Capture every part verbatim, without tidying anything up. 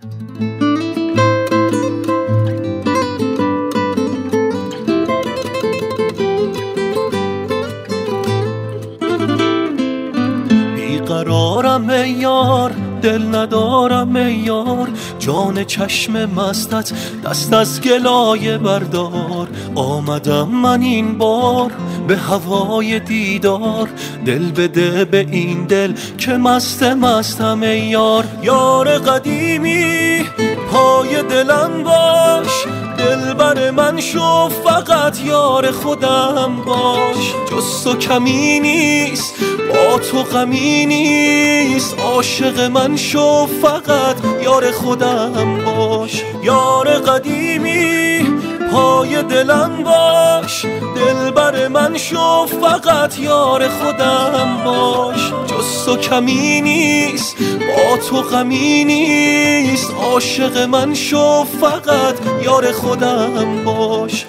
بیقرارم ای یار، دل ندارم ای یار، جان چشم مستت دست از گلایه بردار. آمدم من این بار به هوای دیدار، دل بده به این دل که مست مستم ای یار. یار قدیمی پای دلم باش، دلبر من شو فقط یار خودم باش. جز تو کمی نیست با تو غمی نیست، عاشق من شو فقط یار خودم باش. یار قدیمی پای دلم باش، دلبر من شو فقط یار خودم باش. جز تو کمی نیست با تو غمی نیست، عاشق من شو فقط یار خودم باش.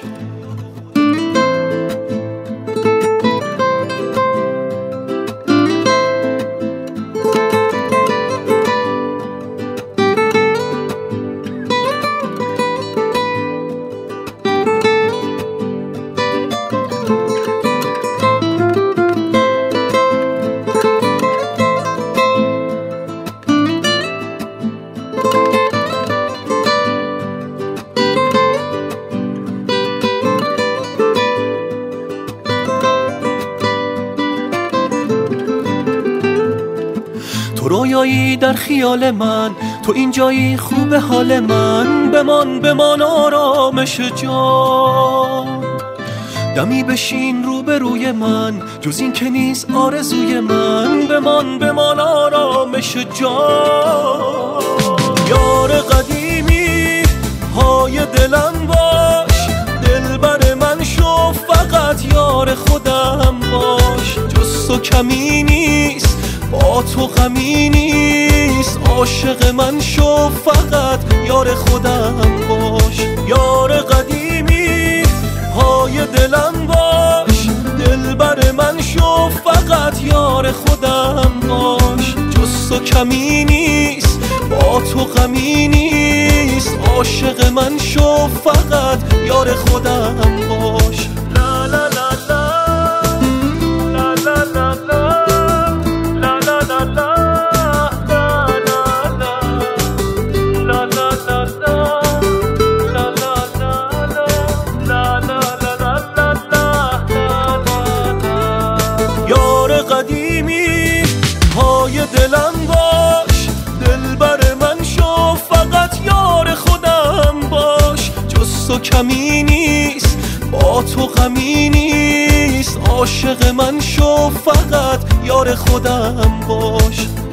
تو رویایی در خیال من، تو اینجایی خوب حال من. بمان بمان آرامش جان، دمی بشین روبروی من، جز این که نیست آرزوی من. بمان بمان آرامش جان. یار قدیمی پای دلم باش، دلبر من شو فقط یار خودم باش. جز تو کمی نیست با تو غمی نیست، عاشق من شو فقط یار خودم باش. یار قدیمی پای دلم باش، دلبر من شو فقط یار خودم باش. جز تو کمی نیست با تو غمی نیست، عاشق من شو فقط یار خودم باش. لا لا لا لا لا لا لا قدیمی پای دلم باش، دلبر من شو فقط یار خودم باش. جز تو کمی نیست با تو غمی نیست، عاشق من شو فقط یار خودم باش.